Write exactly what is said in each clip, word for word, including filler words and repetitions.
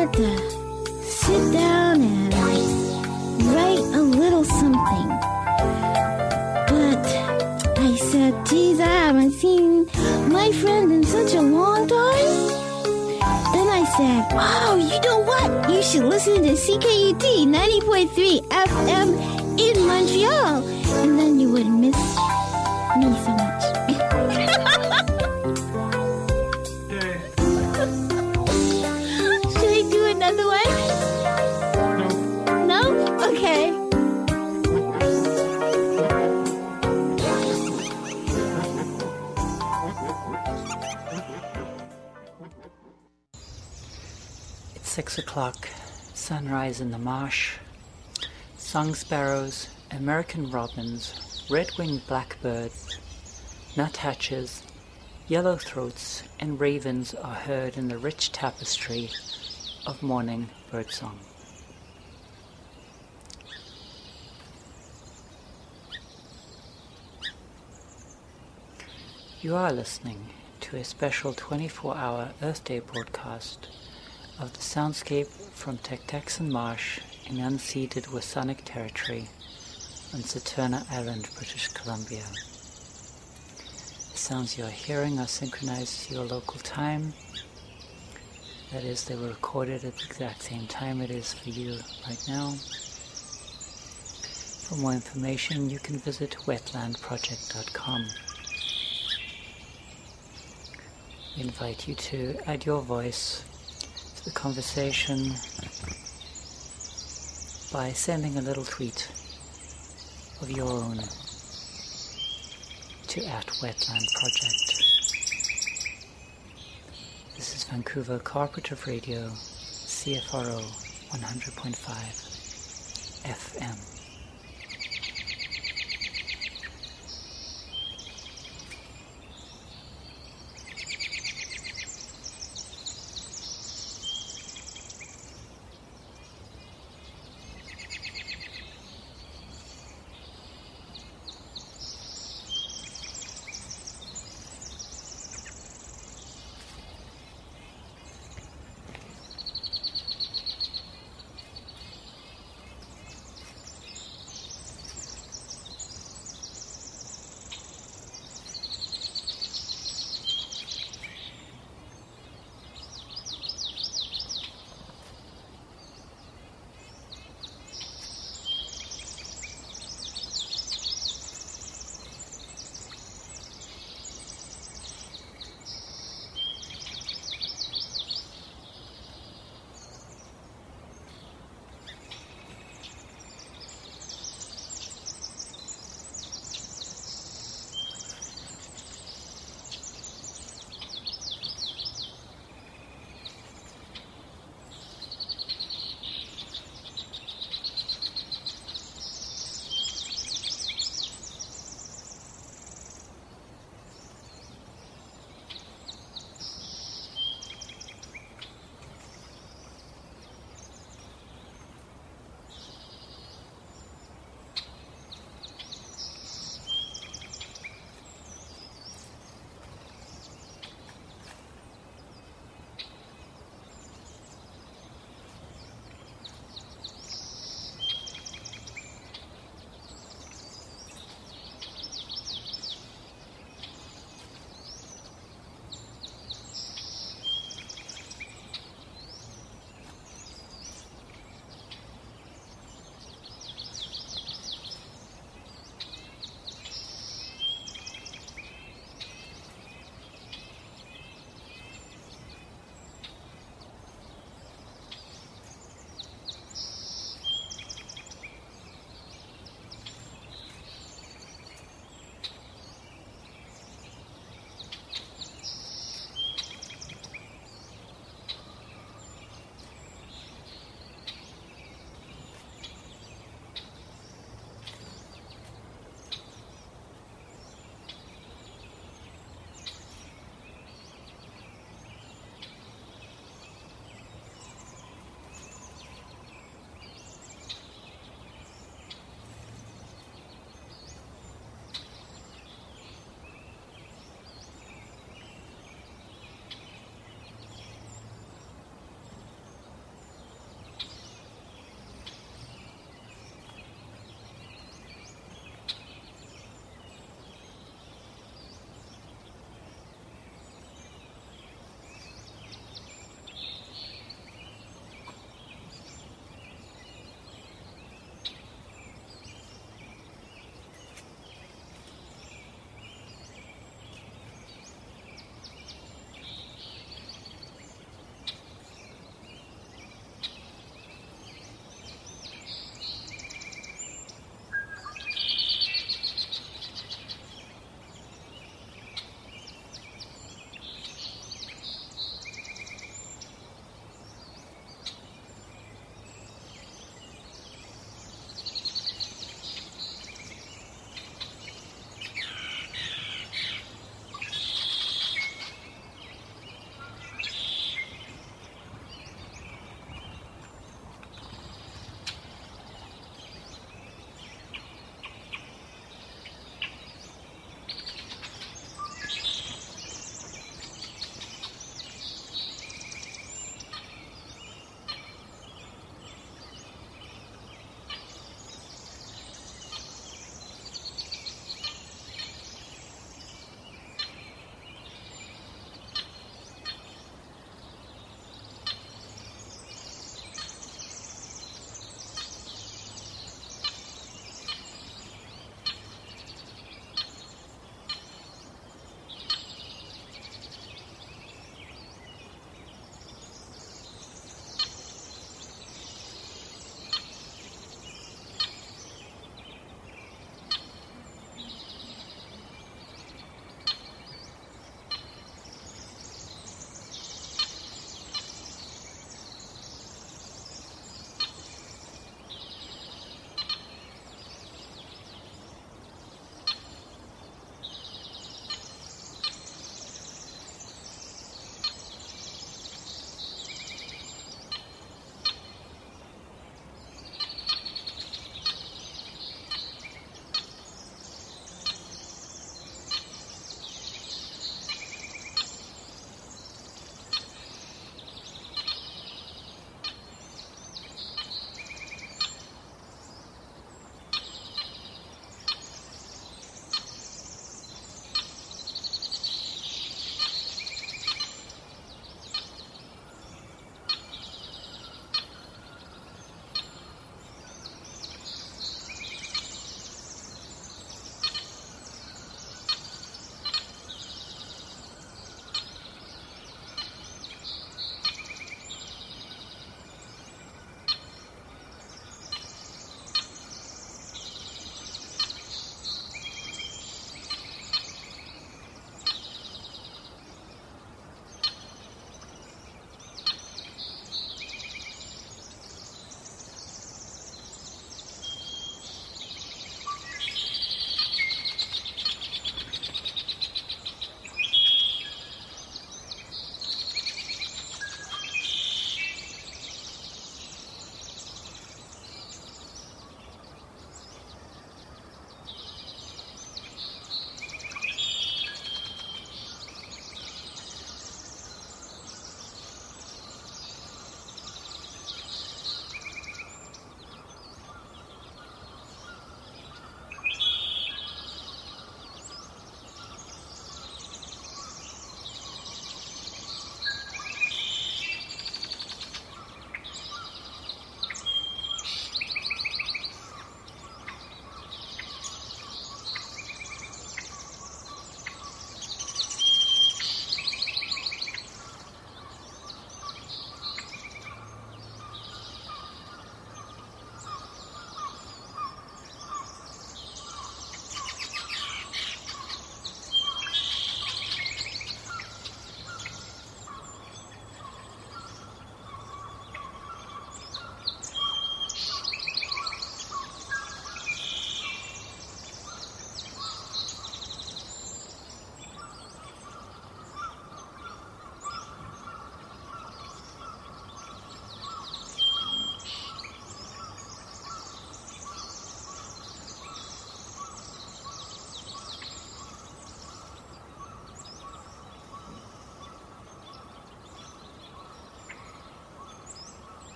decided to sit down and write a little something. But I said, geez, I haven't seen my friend in such a long time. Then I said, wow, you know what? You should listen to C K U T ninety point three F M in Montreal. And then you would miss me so much. Should I do another one? No. No? Okay. Six o'clock, sunrise in the marsh, song sparrows, American robins, red-winged blackbirds, nuthatches, yellowthroats, and ravens are heard in the rich tapestry of morning birdsong. You are listening to a special twenty-four hour Earth Day broadcast of the soundscape from Tucktaxon Marsh in unceded Wasanic territory on Saturna Island, British Columbia. The sounds you are hearing are synchronized to your local time. That is, they were recorded at the exact same time it is for you right now. For more information, you can visit wetland project dot com. We invite you to add your voice the conversation by sending a little tweet of your own to at Wetland Project. This is Vancouver Cooperative Radio, C F R O one hundred point five F M.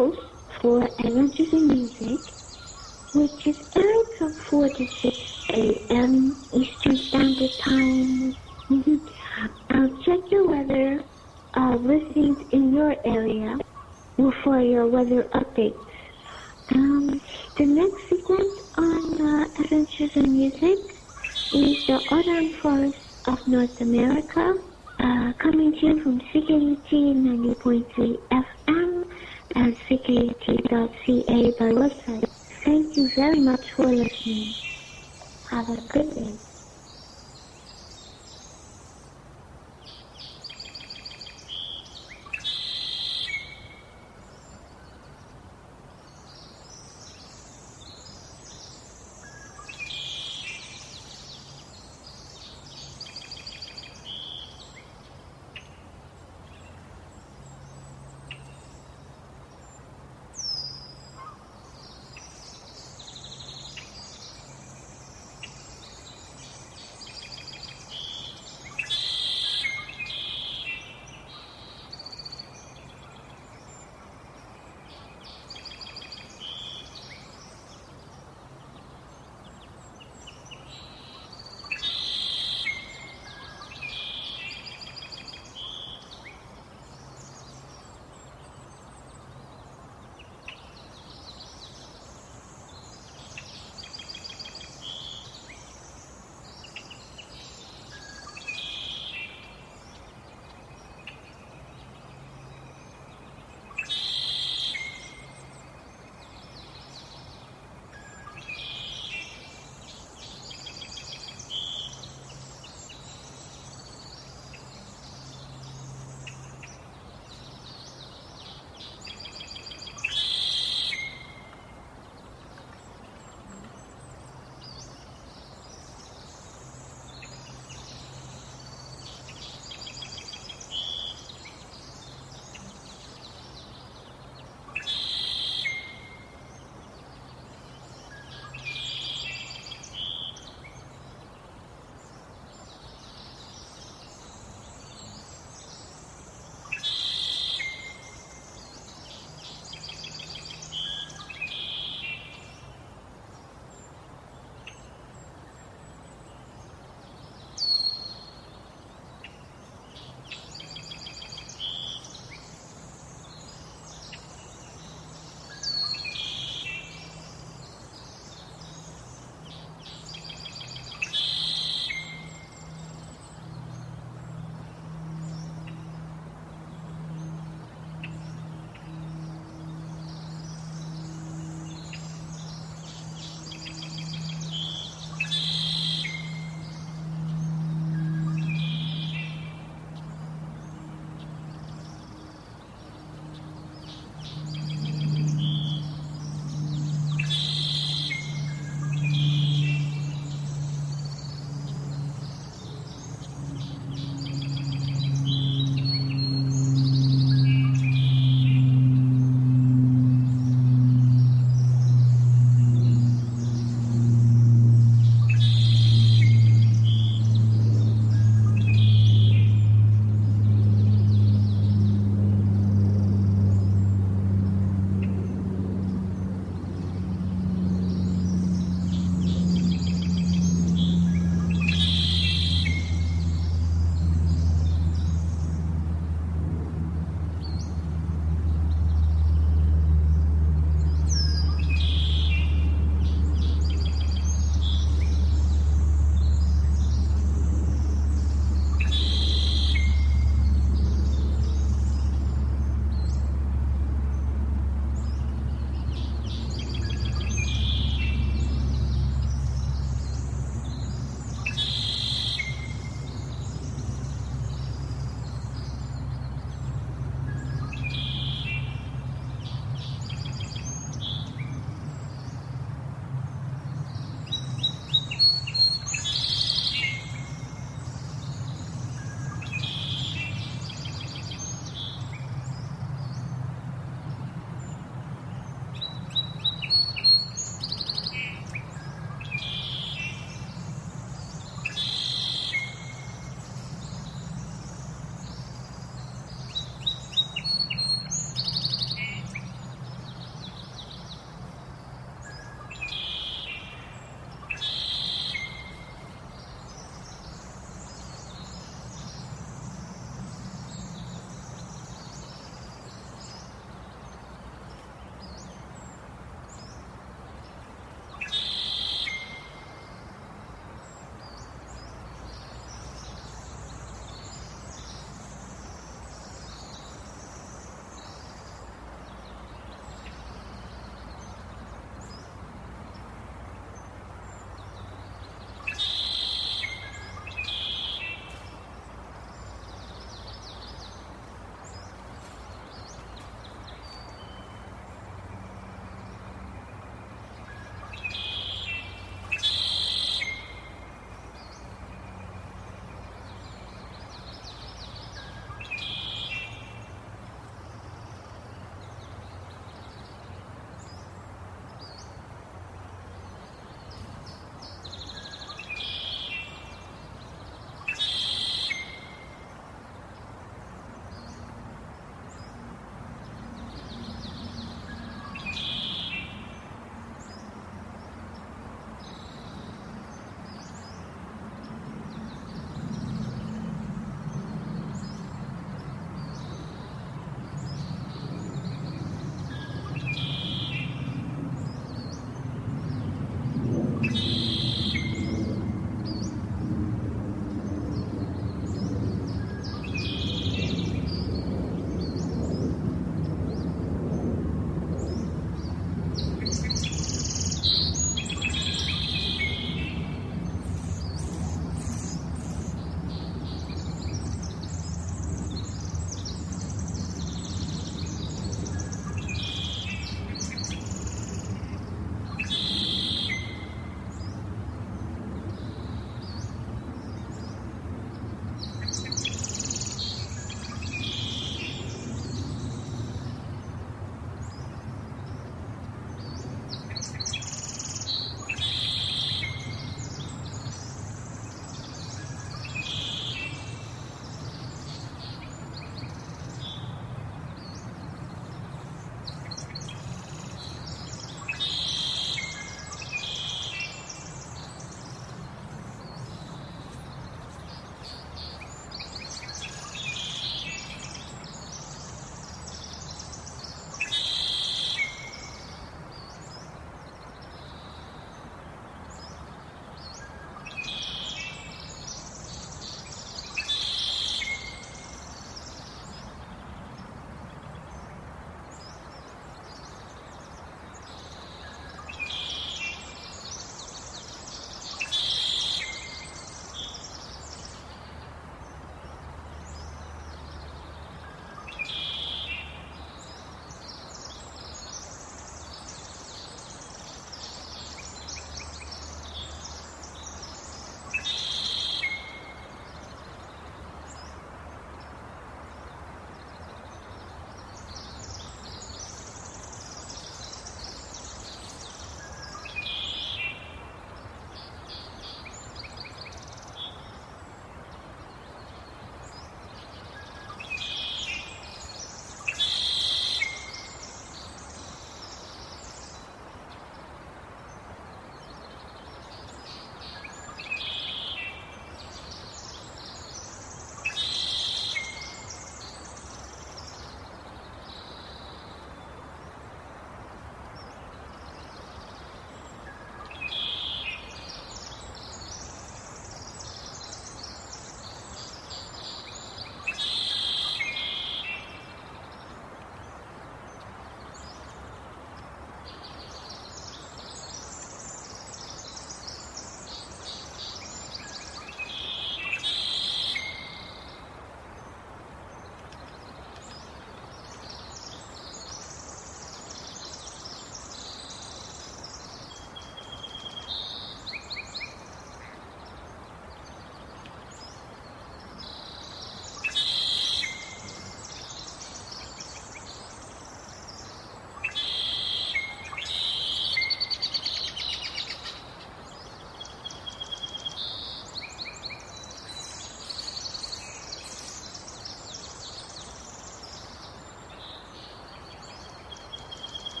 host for Adventures in Music, which is aired from four to six a.m. Eastern Standard Time. um, check your weather uh, listings in your area for your weather updates. Um, the next segment on uh, Adventures in Music is the Autumn Forest of North America, uh, coming to you from C K U T ninety point three F M and C K U T dot C A by website. Thank you very much for listening. Have a good day.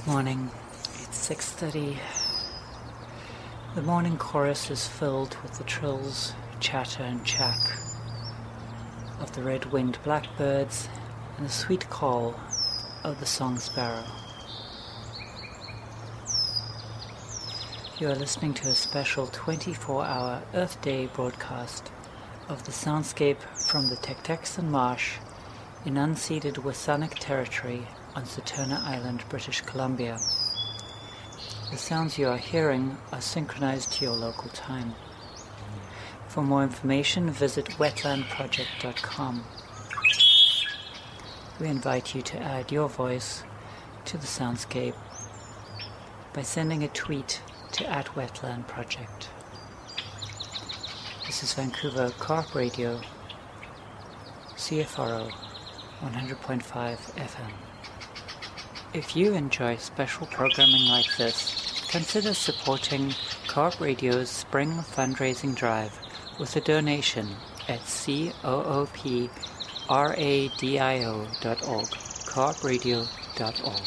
Morning. It's six thirty. The morning chorus is filled with the trills, chatter and chack of the red-winged blackbirds and the sweet call of the song sparrow. You are listening to a special twenty-four hour Earth Day broadcast of the soundscape from the Tektexan Marsh in unceded Wasanic territory on Saturna Island, British Columbia. The sounds you are hearing are synchronized to your local time. For more information, visit wetland project dot com. We invite you to add your voice to the soundscape by sending a tweet to at Wetland Project. This is Vancouver Co-op Radio, C F R O one hundred point five F M. If you enjoy special programming like this, consider supporting Co-op Radio's Spring Fundraising Drive with a donation at coopradio dot org, co op radio dot org.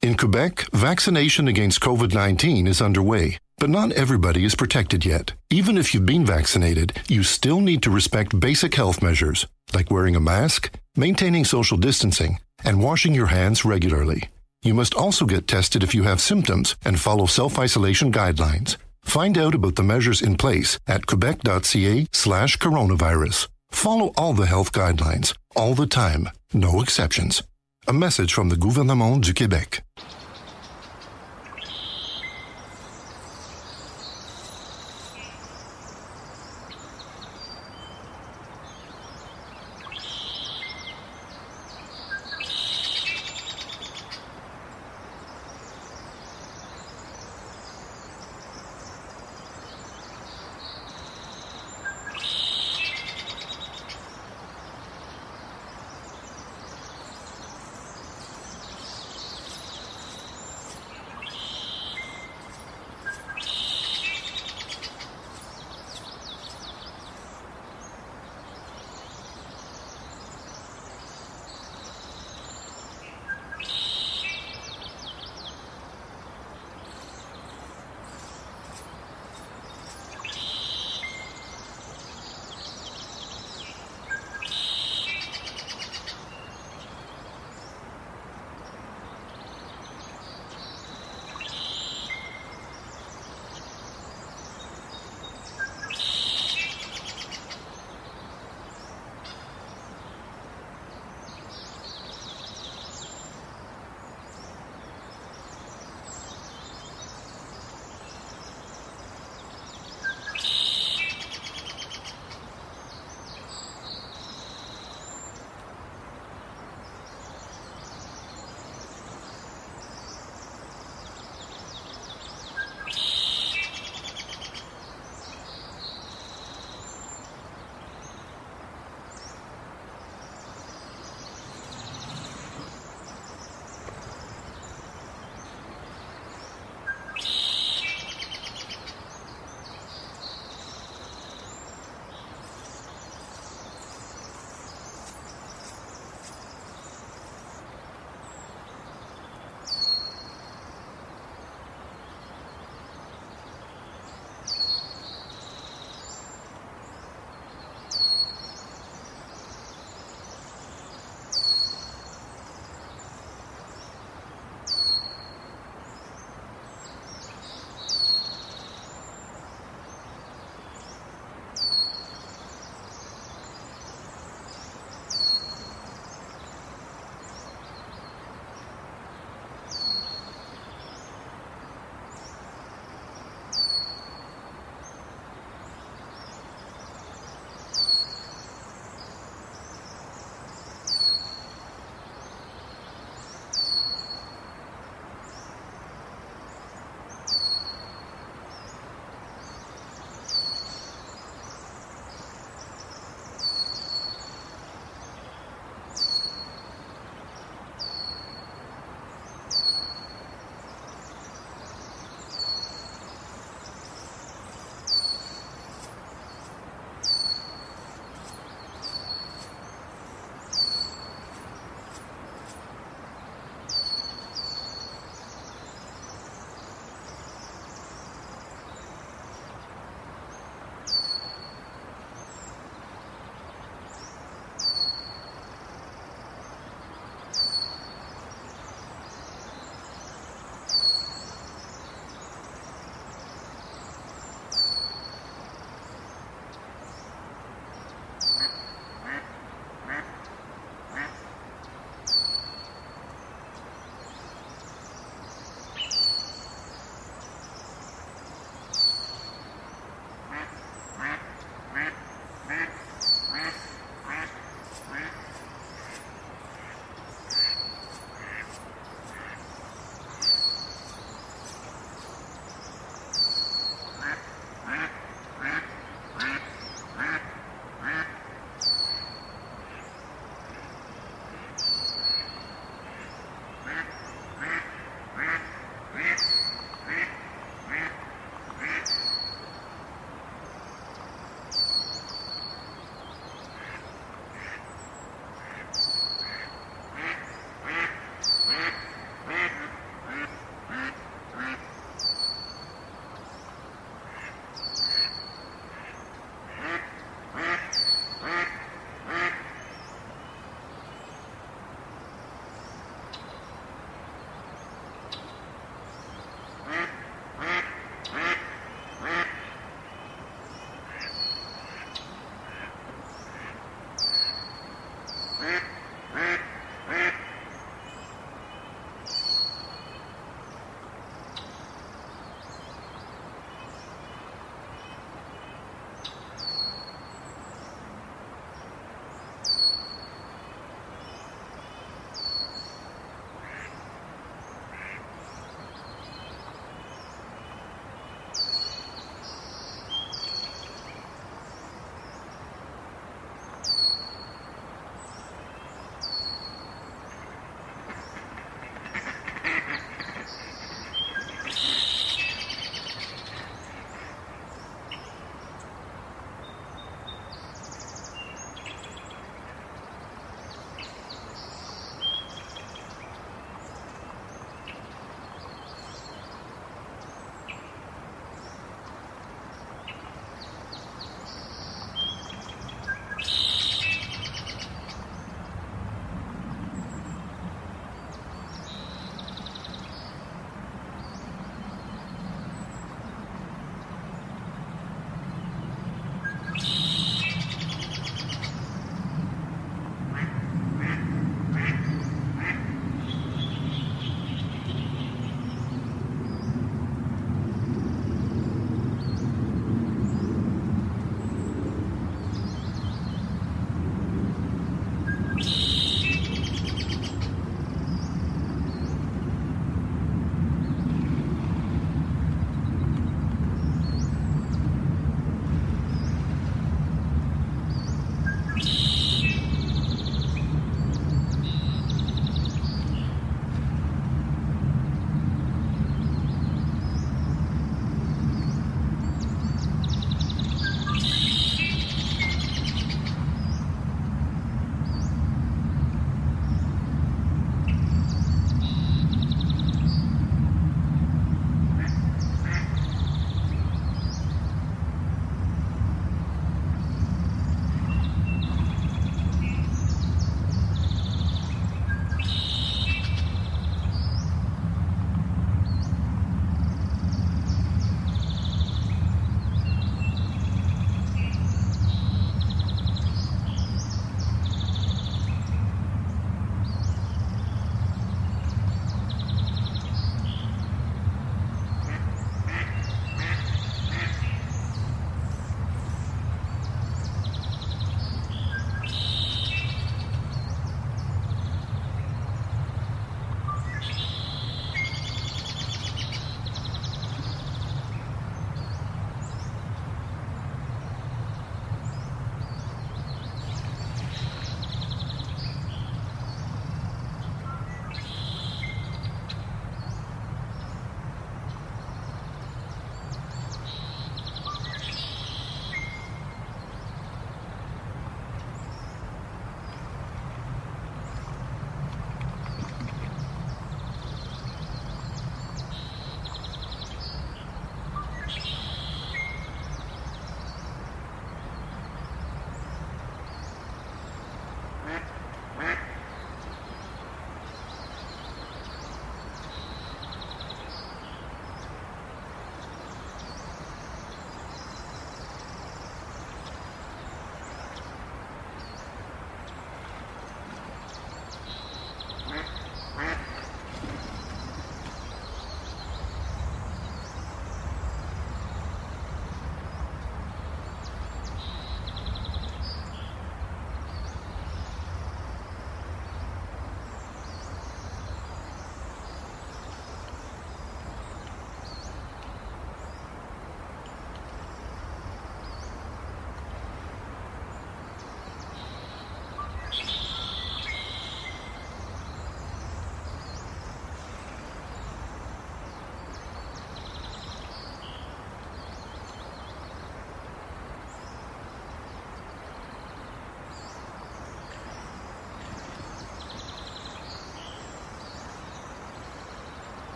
In Quebec, vaccination against COVID nineteen is underway, but not everybody is protected yet. Even if you've been vaccinated, you still need to respect basic health measures, like wearing a mask, maintaining social distancing, and washing your hands regularly. You must also get tested if you have symptoms and follow self-isolation guidelines. Find out about the measures in place at quebec.ca slash coronavirus. Follow all the health guidelines, all the time, no exceptions. A message from the Gouvernement du Québec.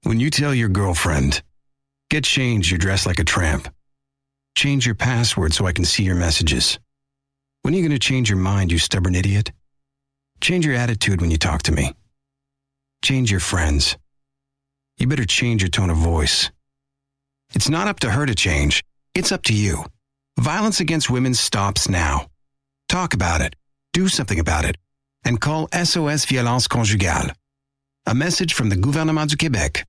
When you tell your girlfriend, get changed, you're dressed like a tramp. Change your password so I can see your messages. When are you going to change your mind, you stubborn idiot? Change your attitude when you talk to me. Change your friends. You better change your tone of voice. It's not up to her to change. It's up to you. Violence against women stops now. Talk about it. Do something about it. And call S O S Violence Conjugale. A message from the Gouvernement du Québec.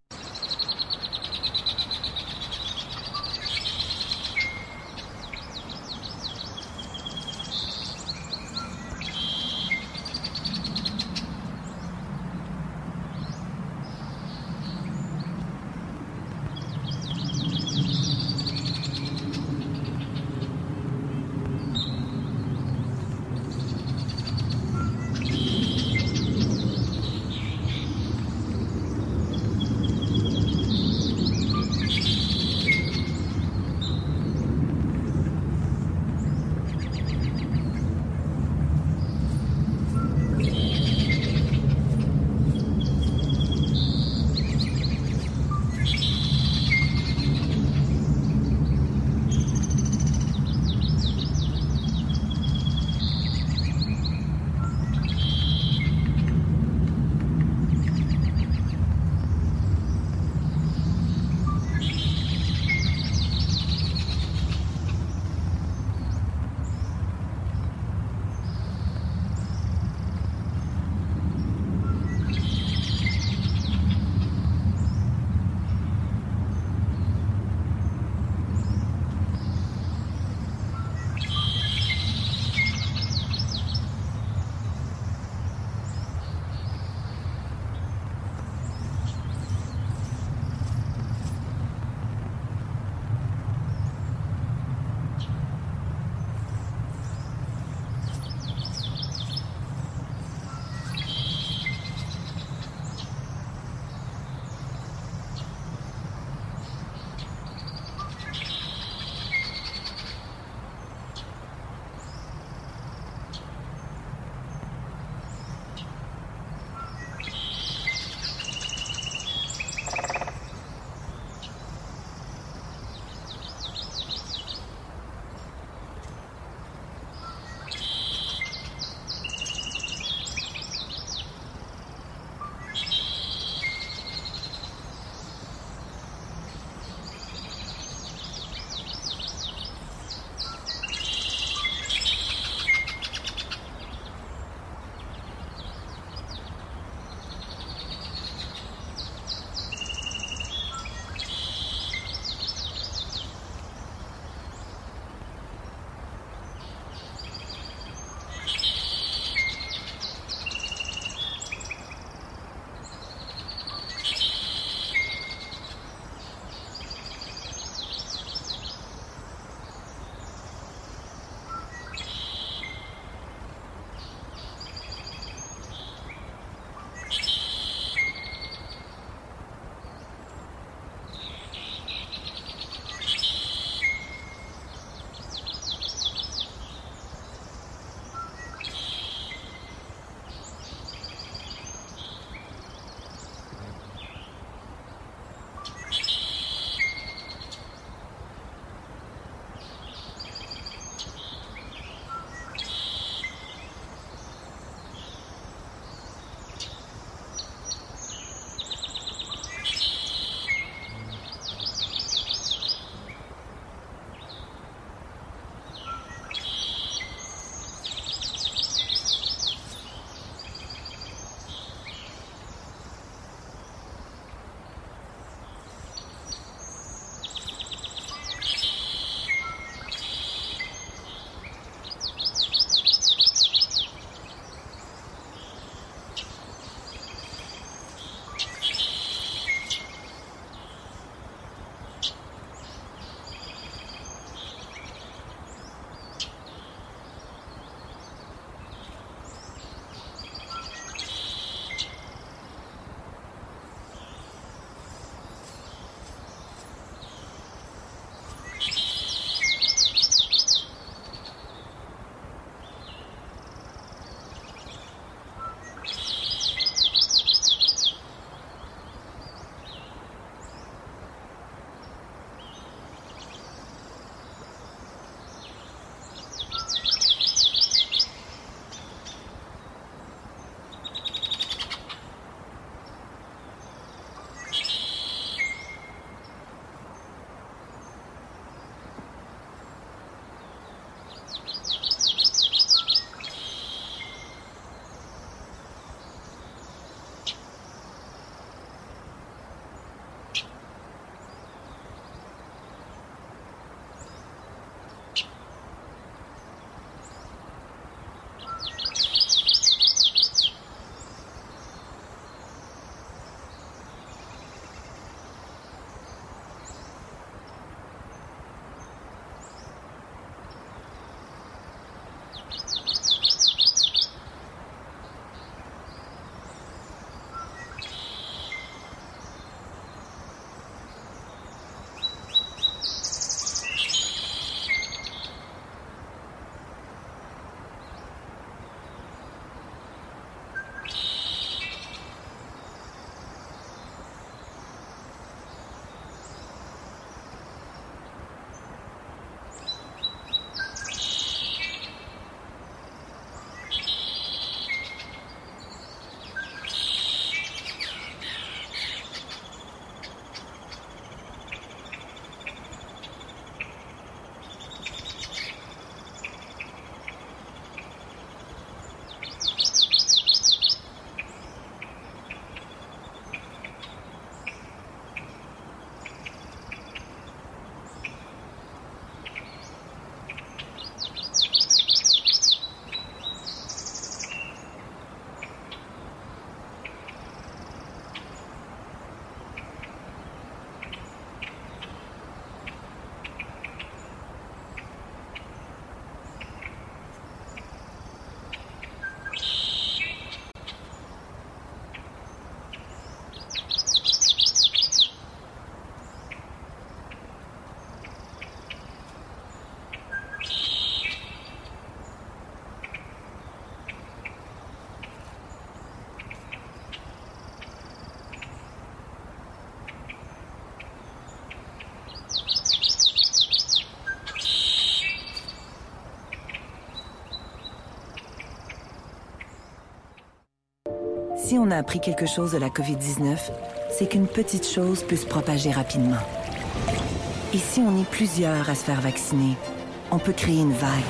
Si on a appris quelque chose de la covid dix-neuf, c'est qu'une petite chose peut se propager rapidement. Et si on est plusieurs à se faire vacciner, on peut créer une vague.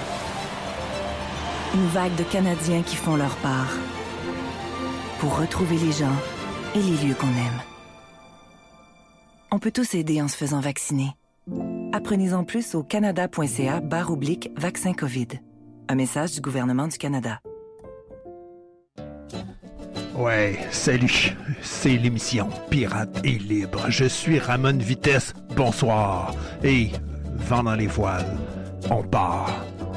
Une vague de Canadiens qui font leur part pour retrouver les gens et les lieux qu'on aime. On peut tous aider en se faisant vacciner. Apprenez-en plus au canada.ca barre oblique vaccin COVID. Un message du gouvernement du Canada. Ouais, salut, c'est l'émission Pirate et Libre. Je suis Ramon Vitesse, bonsoir. Et vent dans les voiles, on part.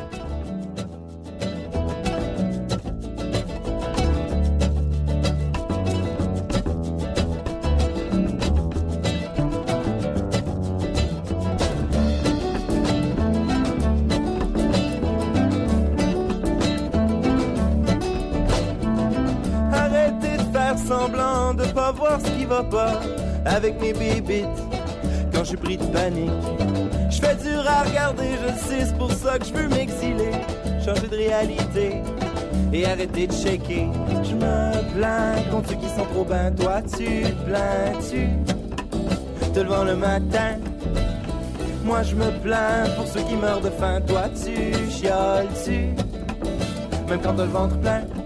Semblant de pas voir ce qui va pas avec mes bébites quand je suis pris de panique. Je fais dur à regarder, je le sais, c'est pour ça que je veux m'exiler, changer de réalité et arrêter de shaker. Je me plains contre ceux qui sont trop ben, toi tu te plains-tu te levant le matin? Moi je me plains pour ceux qui meurent de faim, toi tu chiales-tu même quand t'as le ventre plein?